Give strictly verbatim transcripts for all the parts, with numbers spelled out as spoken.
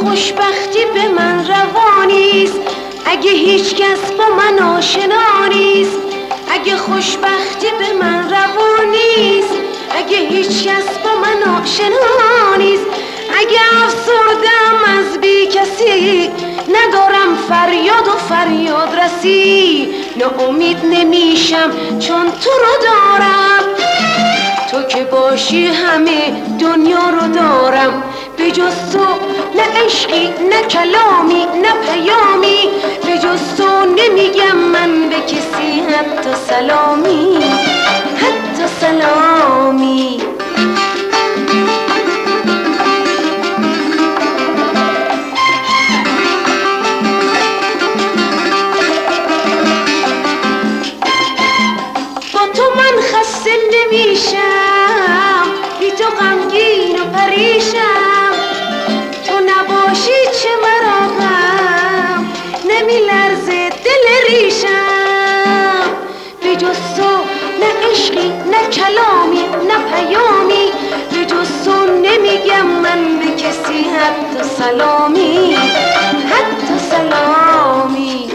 خوشبختی به من روانیست، اگه هیچ کس با من آشنا نیست. اگه خوشبختی به من روانیست، اگه هیچ کس با من آشنا نیست. اگه افسردم از بی کسی، ندارم فریاد و فریاد رسی. ناامید نمیشم چون تو رو دارم، تو که باشی همه دنیا رو دارم. به جز تو نه عشقی نه کلامی نه پیامی، به جز تو نمیگم من به کسی حتی سلامی، حتی سلامی. با تو من خسته نمیشم، بی تو غمگین و پریشم. تو نباشی چه مرا غم، نمیلرزه دل ریشم. به جز تو نه عشقی نه کلامی نه پیامی، به جز تو نمیگم من به کسی حتی سلامی، حتی سلامی.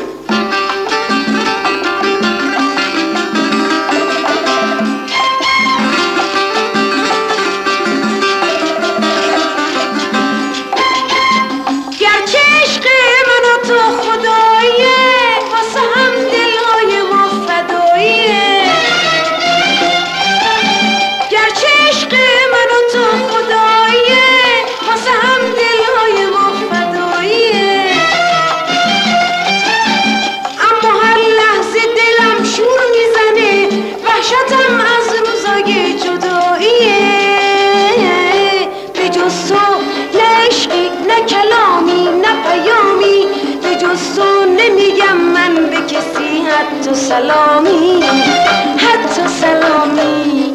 حتی سلامی، حتی سلامی.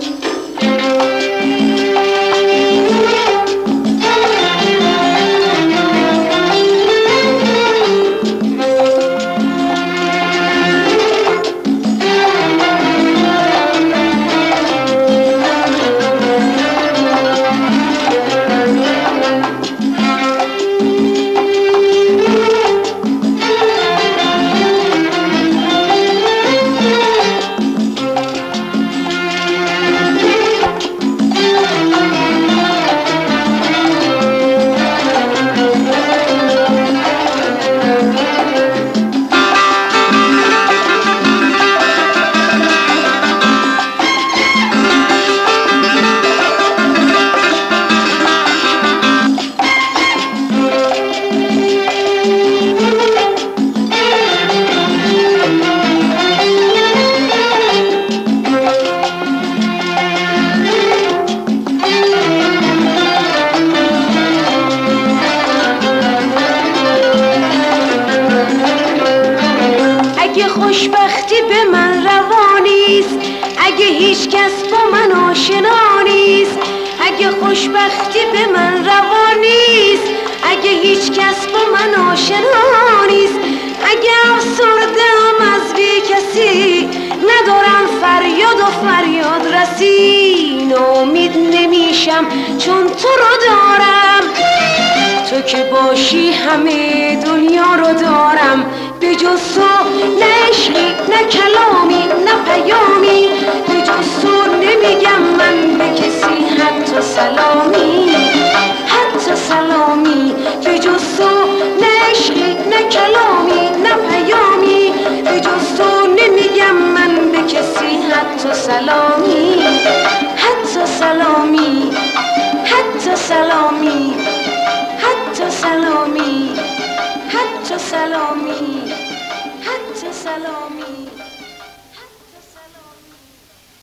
خوشبختی به من روانیست، اگه هیچ کس با من آشنا نیست. اگه خوشبختی به من روانیست، اگه هیچ کس با من آشنا نیست. اگه افسردم از بی کسی، ندارم فریاد و فریاد رسی. ناامید نمیشم چون تو رو دارم، تو که باشی همه دنیا رو دارم. به جز تو نه عشقی نه کلامی نه پیامی، به جز تو نمیگم من به کسی حتی سلامی، حتی سلامی. به جز تو